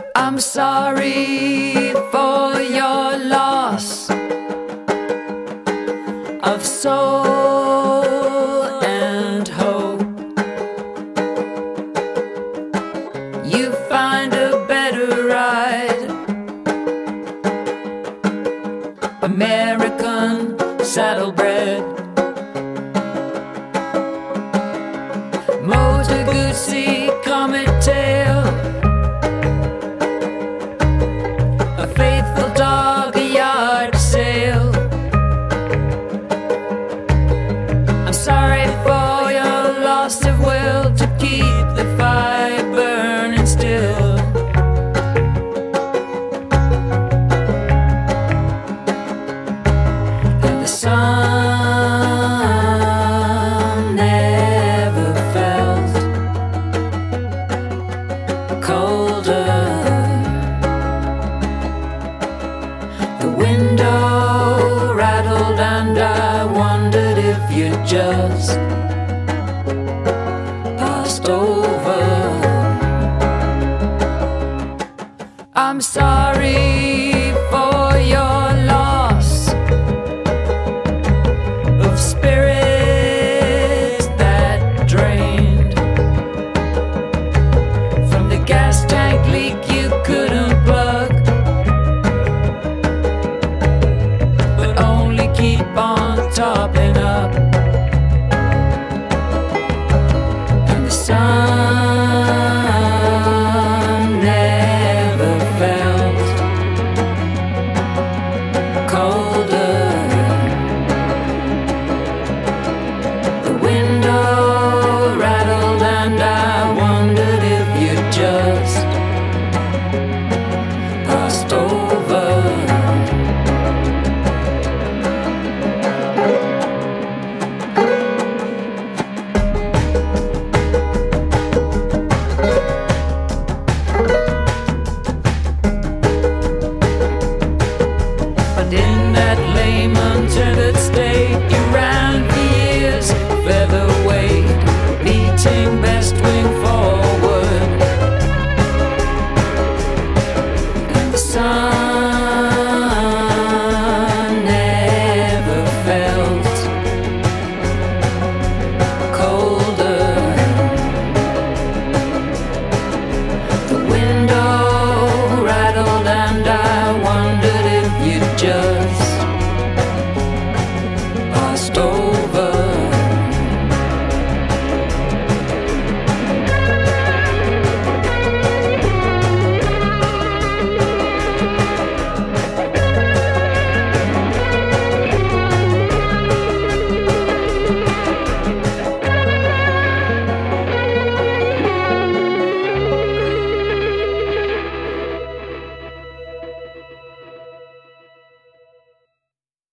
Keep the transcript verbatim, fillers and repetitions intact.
I'm sorry for your loss of soul and hope. You find a better ride, American saddlebred, Motor Guzzi comet tail, a faithful dog, a yard sale. I'm sorry for your loss of will to keep the fire burning still. And the sun never felt colder. The window rattled and I wondered if you just passed over. I'm sorry